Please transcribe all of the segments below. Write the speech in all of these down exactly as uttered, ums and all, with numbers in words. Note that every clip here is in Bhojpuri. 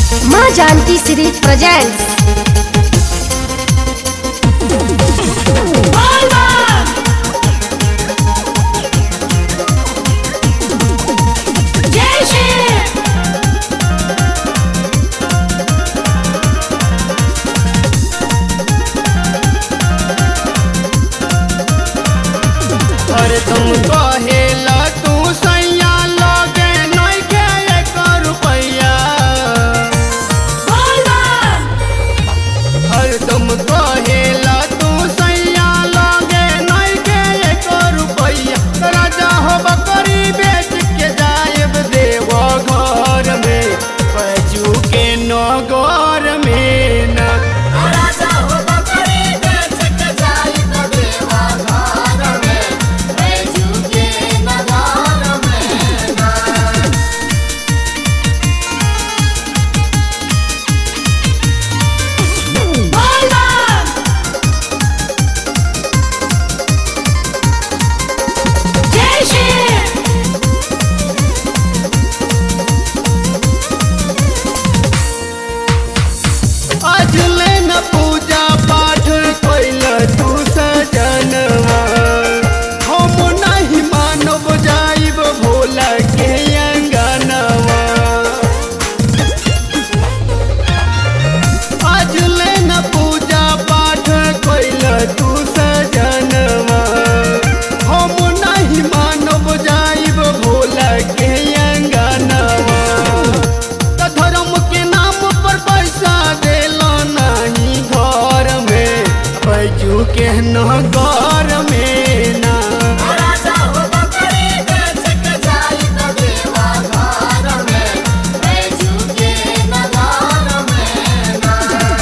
माँ जानकी सीरीज प्रेजेंट्स। तुम कहेला तू सैया लगे नहीं के एक रुपैया हर तुम कहेला तू सैया लगे नहीं के एक रुपैया राजा हो बकरी बेच के जायब देव घर में बजू के नगर में ना राजा हो बकरी बेच के जायब देव घर में पूजा पाठ कैल तू सजनवा हम नहीं मानब जाइब भोला के अंगनवा आज ले न पूजा पाठ कैल तू सजनवा हम नहीं मानब जाइब भोला के अंगनवा धर्म के नाम पर पैसा देला नहीं घर में बैजू के नगर में ना राजा हो बकरी बेच के जायब देव घर में बैजू के नगर में ना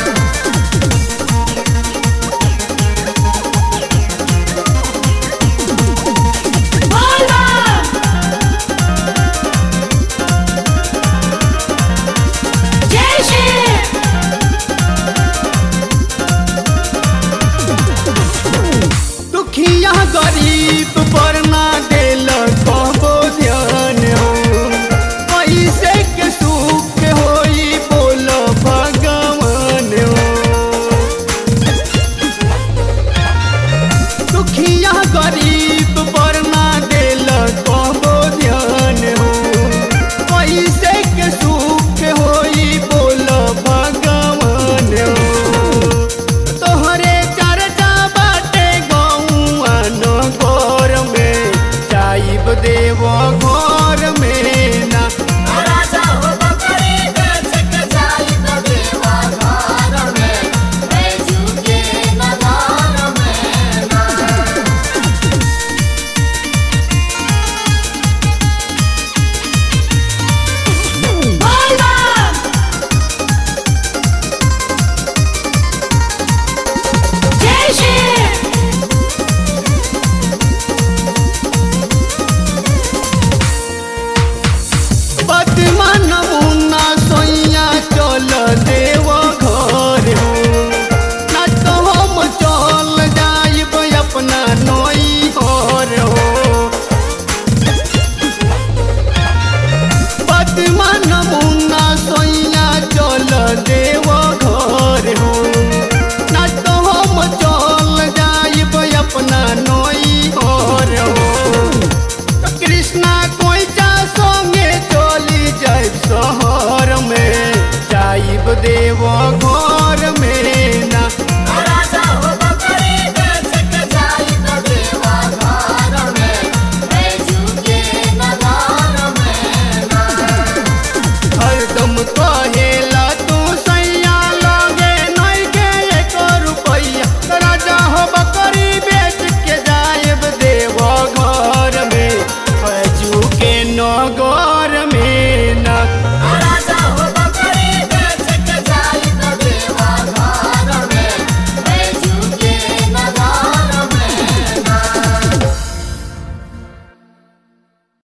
दुखिया गरीब पर ना दिल कबो ध्यान हो पैसे के सुख होई बोलो भगवान हो दुखिया गरीब पर ना दिल कबो ध्यान हो पैसे के सुख होई बोलो भगवान हो तोहरे चर्चा बाटे गौआ नगर में जाइब देव घर में ना राजा हो बकरी बेच के जायब देव घर में बैजू के नगर में ना बदमान मुन्ना सोइया चल देव घर हो ना तो हम चल जाइब अपना नई घर हो बदमान मुन्ना